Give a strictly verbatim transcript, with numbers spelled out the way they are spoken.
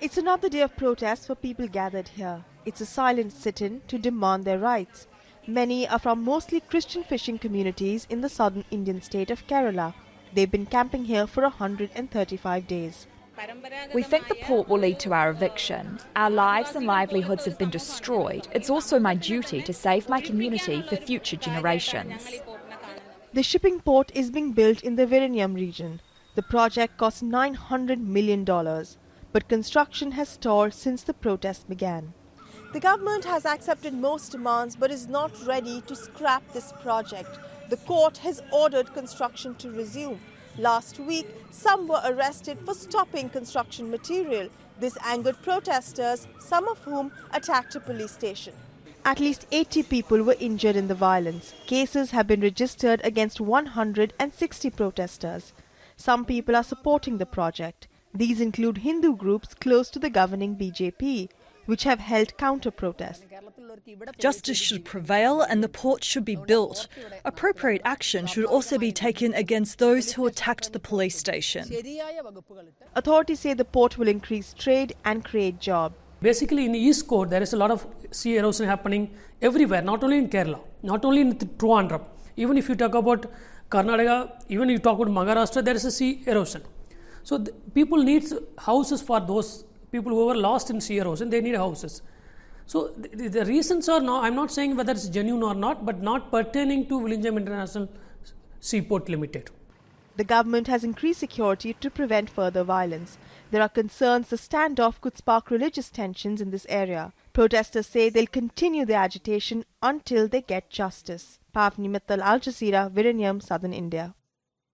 It's another day of protest for people gathered here. It's a silent sit-in to demand their rights. Many are from mostly Christian fishing communities in the southern Indian state of Kerala. They've been camping here for one hundred thirty-five days. We think the port will lead to our eviction. Our lives and livelihoods have been destroyed. It's also my duty to save my community for future generations. The shipping port is being built in the Vizhinjam region. The project cost nine hundred million dollars, but construction has stalled since the protest began. The government has accepted most demands but is not ready to scrap this project. The court has ordered construction to resume. Last week, some were arrested for stopping construction material. This angered protesters, some of whom attacked a police station. At least eighty people were injured in the violence. Cases have been registered against one hundred sixty protesters. Some people are supporting the project. These include Hindu groups close to the governing B J P, which have held counter-protests. Justice should prevail and the port should be built. Appropriate action should also be taken against those who attacked the police station. Authorities say the port will increase trade and create jobs. Basically, in the East Coast, there is a lot of sea erosion happening everywhere, not only in Kerala, not only in Trivandrum. Even if you talk about Karnataka, even if you talk about Maharashtra, there is a sea erosion. So the people need houses for those people who were lost in sea erosion. They need houses. So the, the reasons are now, I'm not saying whether it's genuine or not, but not pertaining to Vizhinjam International Seaport Limited. The government has increased security to prevent further violence. There are concerns the standoff could spark religious tensions in this area. Protesters say they'll continue their agitation until they get justice. Pavni Mittal, Al Jazeera, Vizhinjam, Southern India.